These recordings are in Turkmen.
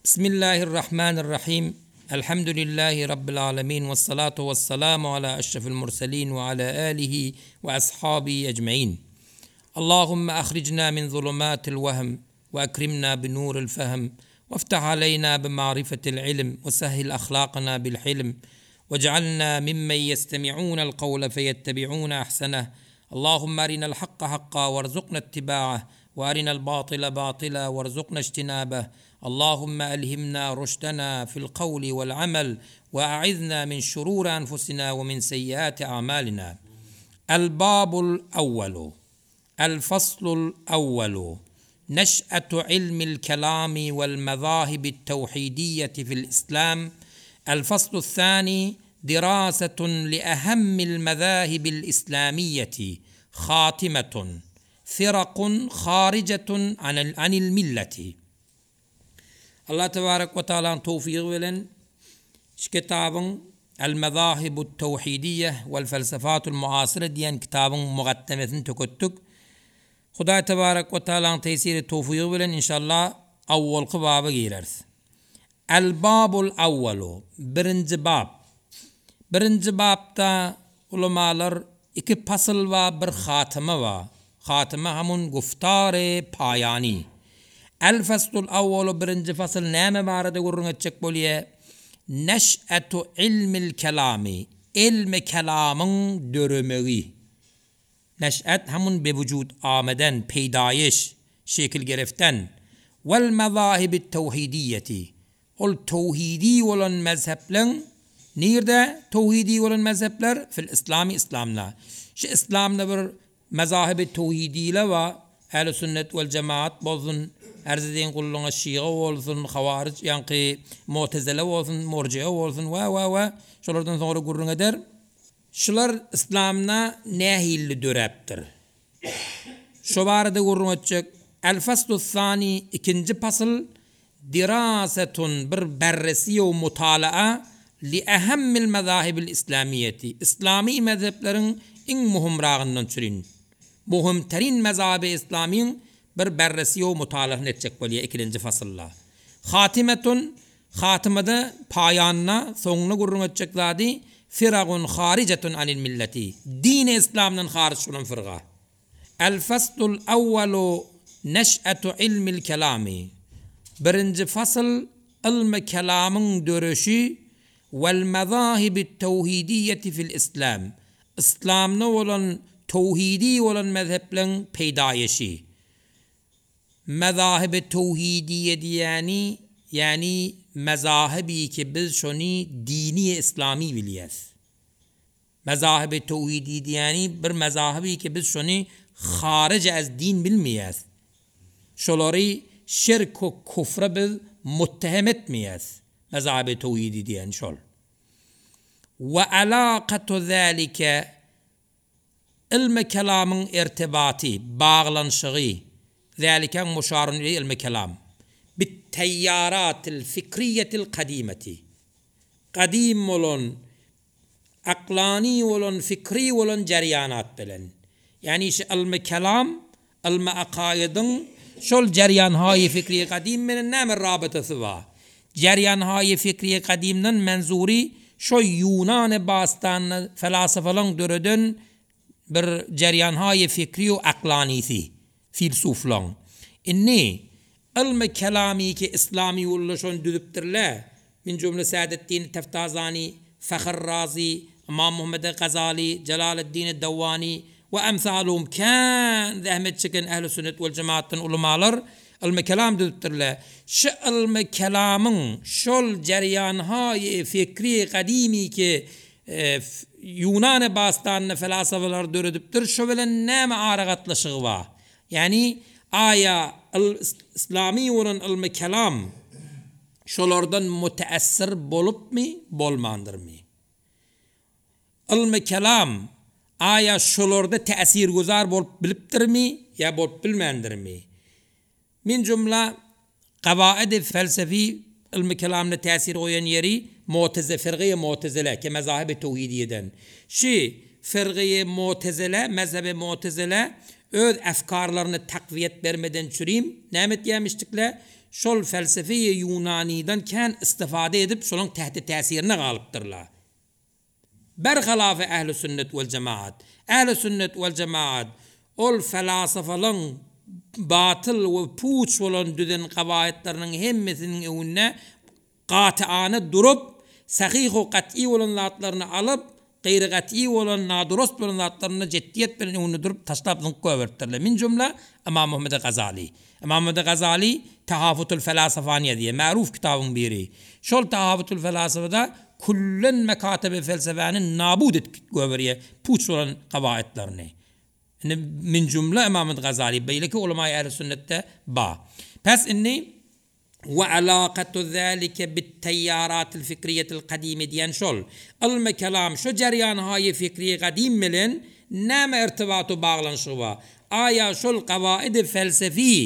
بسم الله الرحمن الرحيم. الحمد لله رب العالمين، والصلاة والسلام على أشرف المرسلين وعلى آله وأصحابه أجمعين. اللهم أخرجنا من ظلمات الوهم وأكرمنا بنور الفهم، وافتح علينا بمعرفة العلم، وسهل أخلاقنا بالحلم، واجعلنا ممن يستمعون القول فيتبعون أحسنه. اللهم أرنا الحق حقا وارزقنا اتباعه، وأرنا الباطل باطلا وارزقنا اجتنابه. اللهم ألهمنا رشدنا في القول والعمل، وأعذنا من شرور أنفسنا ومن سيئات أعمالنا. الباب الأول، الفصل الأول: نشأة علم الكلام والمذاهب التوحيدية في الإسلام. الفصل الثاني: دراسة لأهم المذاهب الإسلامية. خاتمة: فرق خارجة عن الملة. الله تبارك وتعالى توفيق ولن كتاب المذاهب التوحيدية والفلسفات المعاصرة ديان كتاب مقدمة تكتك. خدا تبارك وتعالى تيسير التوفيق ولن إن شاء الله أول قباب غيرث. الباب الأول برنج باب تا علماء iki fasıl ve bir hatime var. Hatime hamun guftare payani. El faslul avvalu birinci fasıl neme barada gurrun etcek boliye? Neş'etu ilmil kelami. İlmi kelamın dörümeği. Neş'et hamun bevücud ameden, peydayiş, şekil gereften. Vel mezahibit tevhidiyeti. Ol tevhidi olan mezheplen nerede tevhidi olan mezhepler? Fil İslami, İslam'la. Şu İslam'da bir mezahib-i tevhidiyle var. Ehl-i sünnet vel cemaat bozun. Erzidin kulluna şiğa olsun, havaric, yani mu'tezile olsun, murciye olsun, ve. Şulardan sonra gurrun eder. Şular İslam'na nehilli döreptir. Şu barada gurrun edecek. El-faslu thani, ikinci fasıl, dirasetun bir berresi ve mutalaa لأهم المذاهب الإسلامية. إسلامي مذهبlerin en muhimrağından çürün. Muhimterin mezhebi İslam'ın bir berresi ve mutalahını edecek boliye ikinci fasılla. Hatimetun, hatimede payanına, sonuna gurrun edecek zadi, firagun haricetun anil milleti. Din-i İslam'dan hariç şunun fırga. El faslul evvelu neş'etu ilmil kelami. Birinci fasıl, ilmi kelamın dörüşü والمذاهب التوحيدية في الإسلام. إسلامنا ولن توحيدي ولن مذهب لن پیدایشی. مذاهب توحيدية يعني مذاهبی که biz شونی دینی اسلامی biliyiz. مذاهب توحيدي yani bir mezhebi ki biz şunu haric az din bilmeyiz. Şolari şirk ve küfre biz mutteham etmeyiz. مذهب توحيدي ديان شول. وعلاقة ذلك علم كلام ارتباطي باغلان شغي ذلك مشار إلى علم كلام بالتيارات الفكرية القديمة. قديم ولن عقلاني ولن فكري ولن جريانات بلن. يعني علم كلام علم عقائد شول جريان هاي فكري قديم من النام الرابطة سوا. Ceryanhay fikriye kadimden menzuri şu Yunan bastan felasefalan döreden bir ceryanhay fikri ve aklanisi filsuflan. İnni ilmi kelami ki İslami ulaşan düdüptirle min cümle Saadettin Teftazani, Fakhr Razi, İmam Muhammed Gazali, Celaleddin Davani ve emsalum kan zahmet çeken ehl-i sünnet vel cemaatin ulemalar ilmi kelam düdüptirle. Şu ilmi kelamın şol ceryanhay fikri kadimi ki Yunan bastanını felasefeler dörediptir. Şu böyle neme ağrıgatlaşığı var. Yani aya İslami olan ilmi kelam şolardan müteessir bolup mu, bolmandır mı? İlmi kelam aya şolarda tesir guzar bolup biliptir mi, ya bolup bilmendir mi? Min cümle قواعد felsefi ilmi kelamına tesir koyan yeri firqe-i mu'tezile ki mezahib-i tevhidiyeden. Firqe-i mu'tezile, mezheb-i mu'tezile öz efkarlarını takviyet vermeden çürüyüm. Nemet yemiştikle şol felsefe-i Yunani'den kän istifade edip şolun tahti täsirine galypdyrlar. Berhalafa ehli sünnet vel cemaat. Ehli sünnet vel cemaat ol felasafalyň batıl we puç bolan düzen gabaýetleriniň hemmesiniň öňünde gatyany durup, sahih we gat'i bolan zatlaryny alyp, gayri gat'i bolan nadurast bolan zatlaryny jiddiyet bilen öňüne durup taşlap goýberdirler. Min jumla Imam Muhammed Gazali. Imam Muhammed Gazali Tahafutul Felasafaniye diye ma'ruf kitabın biri. Şol Tahafutul Felasafada kullen mekatebe felsefenin nabud etip goýberýär puç bolan gabaýetlerini. Min cümle İmam Gazali beyleki ulema ehl sünnette ba. Pes inni ve alaqatu zalika bit tayyarat el fikriyet el kadime diyen şol. Ilmi kelam şu ceryan hayi fikri kadim bilen näme irtibatu bağlanşy ba. Aya şol kavaid felsefi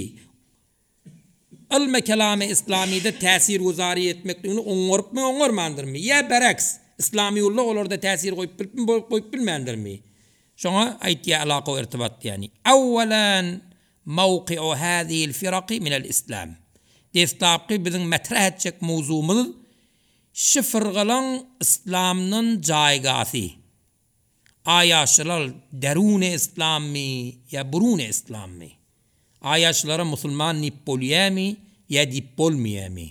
ilmi kelam İslamiyde täsir guzari etmekliğini oňorupmy oňormandyrmy? Ya beraks İslami ulug olarda täsir goýup bilmendirmi? شو أيتي علاقة وارتباط يعني أولا موقع هذه الفرق من الإسلام ديستابقي بدن مترهتشك موضوع شفر غلان إسلامنن جايغاثي آياشلال درون إسلامي يا برون إسلامي آياشلال مسلمان نيبوليامي يا ديبولميامي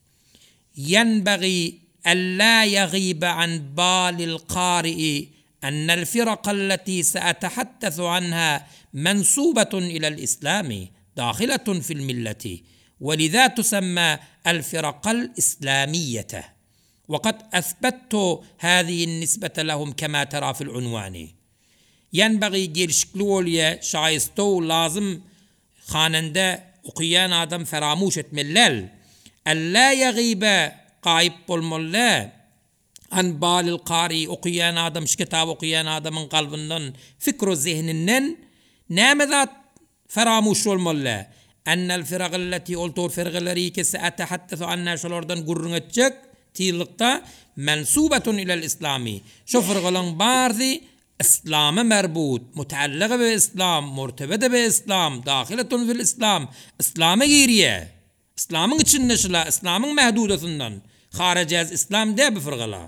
ينبغي ألا يغيب عن بال القارئ أن الفرق التي سأتحدث عنها منسوبة إلى الإسلام داخلة في الملة ولذا تسمى الفرق الإسلامية وقد أثبتت هذه النسبة لهم كما ترى في العنوان ينبغي جيرشكلوليا شايستو لازم خاننده وقيان آدم فراموشة ملل ألا يغيب قايب بالملا an balil qari okuyan adam şu kitab okuyan adamın kalbinden fikru zihninden nämedat feramuş olmalı annal firaqallati ultur firqaleri ki sa'atahaddethu anna şolardan gurrun etjek tiýlikda mansubetun ilal islami şu firqalan bardi İslam'a merbut mutaalliga bi islam murtebede bi islam dahiletun fil islam İslam'a giriye İslam'ın içinde şula İslam'ın mehdudasından haricaz İslam de bi firqala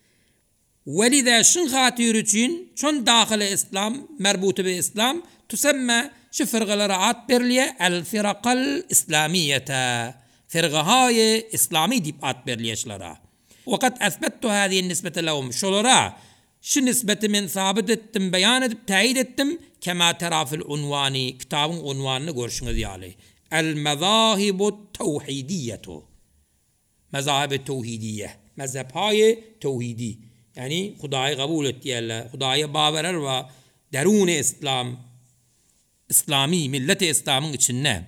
ولذا شن خاطر için çon dahil İslam merbut bi İslam تسمى şifrgalara ad berliye el firaqal islamiyete firqahay islami dip ad berliyeşlara وقد اثبتت هذه النسبة لهم şolara şu nisbeti men sabit ettim beyan edip tayid ettim kema tera fil unvani kitabın unvanını görüşüňiz ýaly el mezahibut tevhidiyetu mezahib tevhidiye mezhephay tevhidi yani Hudayı kabul etdiler, Hudayı baverer ve derun İslam, İslami millet-i İslam'ın içinde.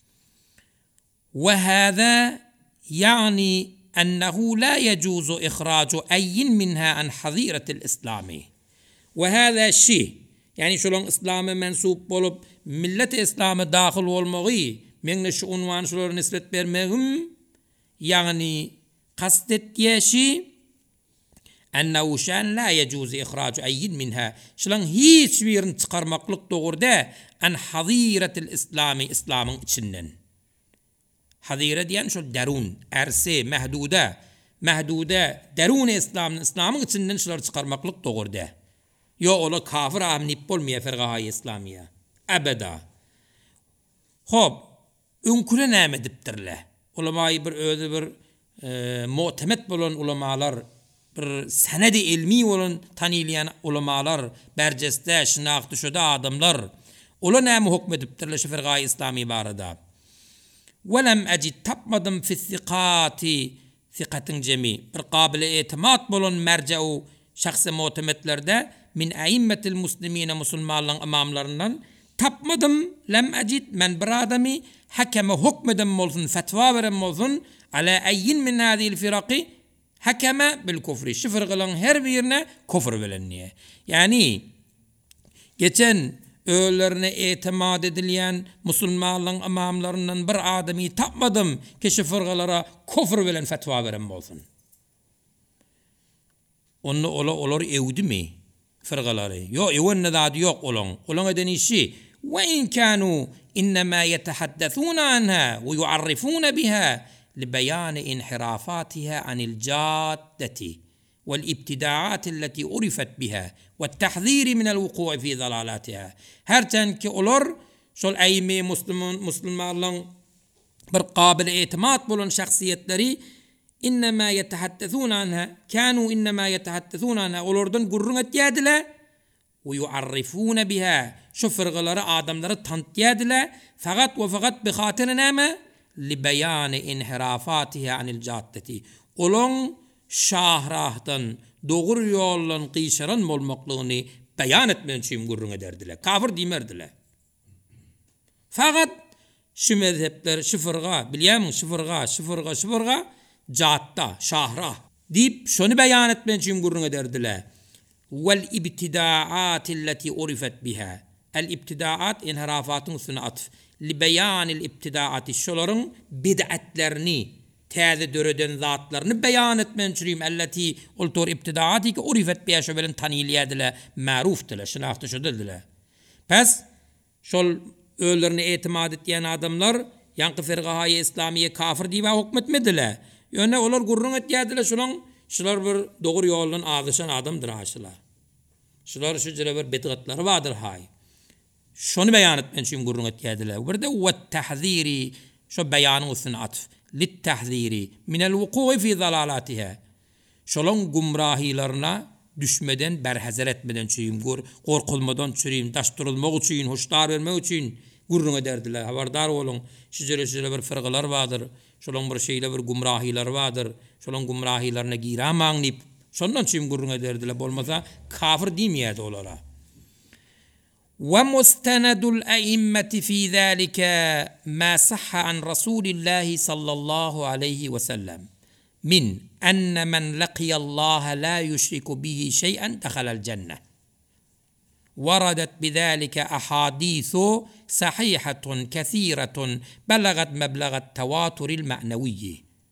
Ve hâzâ yani ennehu la yecuzu ihracu ayyin minha an hazîretil İslami. Ve hâzâ şey, yani şolun İslam'a mensup olup millet-i İslam'a dahil olmağı, men şu unvan şolara nispet vermegim, yani kastetdiği şey, أنه شان لا يجوز إخراج أي منها شلون هيç birini çıkarmaklık doğurda an haziratil İslami İslam'ın içinden. Hazire diyen şu derun, erse, mehdude, derun İslam'ın içinden şular çıkarmaklık doğurda. Yo ola kafir amnip olmaya fergahay İslamiye. Ebeda. Hop, ünküle näme dipdirle. Ulemayı bir öde bir mu'temet bolan ulemalar bir senedi ilmi olan tanılayan ulemalar berceste şinaqty şoda adamlar ola näme hukmedipdirler şu firqay İslami barada welem ecid tapmadım fi thiqatin cemi bir qabile etimat bolan merceu şahsi mu'temetlerde min aimmetil muslimine musulmanların imamlarından tapmadım lem ecid men bir adami hakeme hukmedem bolsun fetva verem bolsun ala ayyin min hadhihi firaqi hakeme bil kufri. Şu firqaların her birine kufr bilinniye. Yani geçen öğlerine etimat edilen musulmanların imamlarından bir adamı tapmadım ki şu firqalara kufr bilen fetva veren bolsun. Onu olur evdi mi firqaları? Yok evenne dadı yok olan. Olan edeni işi ve in kanu إنما يتحدثون عنها ويعرفون بها لبيان انحرافاتها عن الجادة والابتداعات التي عرفت بها والتحذير من الوقوع في ضلالاتها. هرچند ki olar şol aýmy muslimanlaryň bir qabil etimad bolan şahsiýetleri innema yetahaddathuna anha kanu innema yetahaddathuna anha olardan gurrun etýärdiler we yu'arrifuna biha şu firgalary adamlara tanıtýärdiler fakat we fakat bi hatyry näme li bayan inhirafatiha anil jaddati olan şahrahdan doğru ýollan qyşaran bolmaklygyny bayan etmen üçin gurrun ederdiler. Kafir diýmerdiler. Fakat şu mezhepler şifirga bilýärmi şifirga jatta şahrah diýip şonu bayan etmen üçin gurrun ederdiler. Vel ibtidaat allati urifat biha. El ibtidaat inhirafatın üstüne atf. Li beyanil ibtidaat şolaryň bid'atlerini täze döreden zatlaryny bayan etmen üçin allati ultur ibtidaati ki urifat biha şo bilen tanylýardylar, ma'rufdylar, şinahty şodyldylar. Pes şol ölerini etimad etýän adamlar ýanky firgahaýy islamiýe kafir diýip hukmetmediler. Ýöne olar gurrun etýärdiler şular bir dogry ýoldan azyşan adamdyr aşylar. Şular şu jere bir bidgatlary bardyr hay. Şonu bayan etmen üçin gurrun etýärdiler. Birde we tahziri şo bayanyň üstüne atf. Lit tahziri min el wuqu'i fi dalalatiha. Şolon gumrahilaryna düşmeden berhazar etmeden üçin gorkulmadan üçin daşdyrylmak üçin hoşdar bermek üçin gurrun ederdiler. Habardar bolun. Şu jere bir firgalar bardyr. Şolon bir şeýle bir gumrahilar bardyr. Şolon gumrahilaryna giram aňlyp şondan üçin gurrun ederdiler. Bolmasa kafir diýmeýärdi olara. ومستند الأئمة في ذلك ما صح عن رسول الله صلى الله عليه وسلم من أن من لقي الله لا يشرك به شيئا دخل الجنة. وردت بذلك أحاديث صحيحة كثيرة بلغت مبلغ التواتر المعنوي.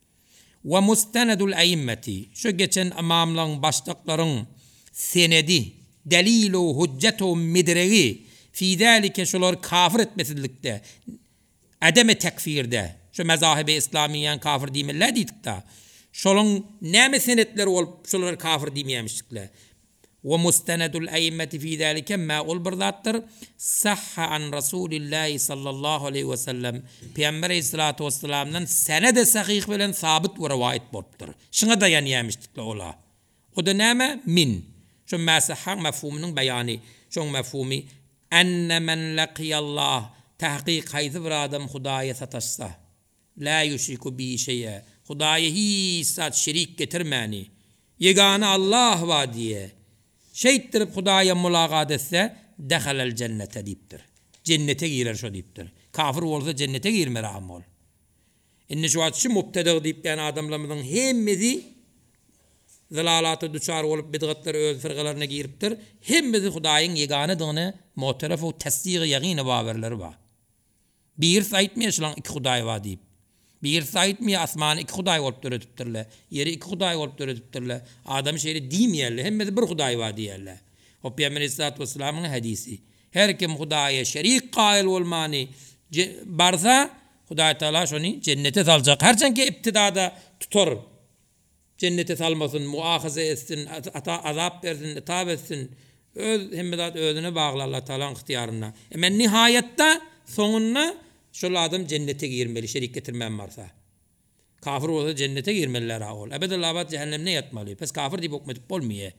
ومستند الأئمة شو geçen amamlan başlıkların senedi delil و hüccet و midregi fi zalike şolar kafir etmesilikde ademe tekfirde şu mezahib-i İslamiyen kafir diýmeler diýdikde şolun näme senetleri olup şolar kafir diýmeýärmişlikler. Ve mustanedul a'immeti fi zalike ma ol birdattir sahha an Rasulillahi sallallahu aleyhi ve sellem Peygamber aleyhissalatu vesselam'dan senede sahih bilen sabit we rivayet bolupdyr. Şuna dayanýärmişlikler ola. O da näme min şu masahha mefhumynyň bayany şu mefhumi enne men laqiyallah tahqiq haýsy bir adam Hudaýa sataşsa la yushriku bi şeýe Hudaýa hiç zat şerik getirmäni yegana Allah wa diye şeyttirip Hudaýa mulagat etse dehalel cennete diýipdir. Cennete girer şo diýipdir. Kafir bolsa cennete girmer amol. Inne şu atşy mubtadi diýip ýan adamlaryň hemmesi zalalatı duçar olup bidgatlar öz firgalaryna giripdir. Hemmesi Hudaýyň yeganadygyny mu'teref we tasdiq ýagyny bawerleri bar. Bir saýtmeýär iki Hudaý bar diýip. Bir saýtmeýär asmany iki Hudaý bolup töredipdirler. Ýeri iki Hudaý bolup töredipdirler. Adam şeýle diýmeýärler. Hemmesi bir Hudaý bar diýerler. O Peygamber sallallahu aleyhi ve sellem'in hadisi. Her kim Hudaýa şerik qail bolmany barsa Hudaý taala şonu cennete saljak. Herçenki ibtidada tutar. Cennete salmasın, muahaza etsin, azap versin, itab etsin. Öz hemmedat özüne bağlı Allah Teala'nın ihtiyarına. Ama nihayette sonuna şol adam cennete girmeli, şerik getirmem varsa. Kafir olsa cennete girmeliler ağol. Ebedel abad cehennemine yatmalı. Pes kafir deyip okmetip olmuyor.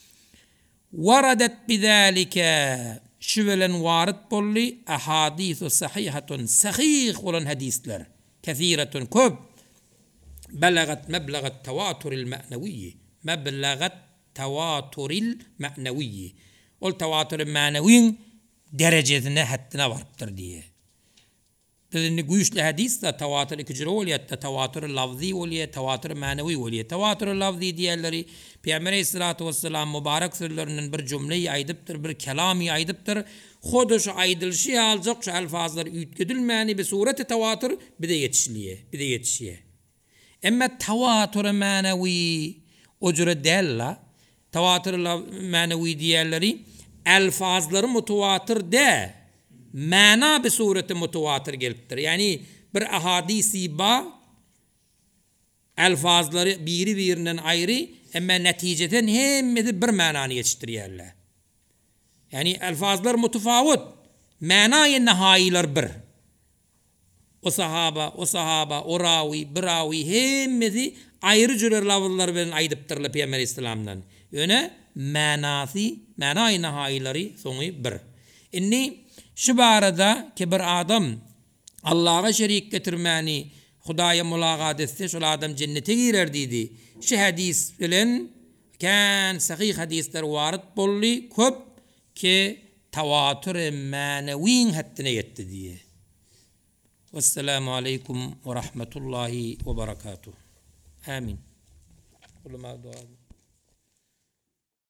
Varadet bidalike şüvelen varit bolli ahadithu sahihatun sahih olan hadisler. Kethiretun köp. بلغت مبلغ التواتر المعنوي مبلغ التواتر المعنوي والتواتر المعنوي derecesine hattına varıptır diye. Dediğinde güçlü hadis de tevatür ikiciri oluyor, tevatür lafzi oluyor, tevatür manevi oluyor. Tevatür lafzi diğerleri Peygamber aleyhissalatu vesselam mübarek sırlarının bir cümleyi aydıptır, bir kelami aydıptır. Xoduş aydılışı alacak şu elfazlar üytgedilmeyeni bir sureti tevatür bir de yetişliye. Ama tevatür manevi o cüre değil la. Tevatür manevi diğerleri elfazları mutevatır de. mana bir sureti mutevatir gelipdir. Yani bir ahadisi ba elfazları birinden ayrı ama neticeden hemmeti bir mananı yetiştiriyerler. Yani elfazlar mutefavut, manayı nehayiler bir. O sahaba, o ravi, bir ravi hemmeti ayrı cürer lavullar bilen aydıptırlı Peygamber İslam'dan. Öne manayı nehayileri sonu bir. İnni şu barada ki bir adam Allah'a şerik getirmeni, Hudaya mulagat etse şu adam cennete girer dedi. Şu hadis bilen kan sahih hadisler varit bolli köp ki tevatür manevin hattine yetti diye. Vesselamu aleykum ve rahmetullahi ve berekatuhu. Amin. Ulema dua.